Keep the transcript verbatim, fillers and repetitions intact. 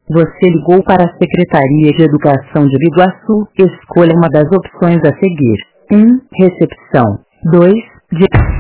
Você ligou para a Secretaria de Educação de Biguaçu. Escolha uma das opções a seguir. um. Recepção. dois. De...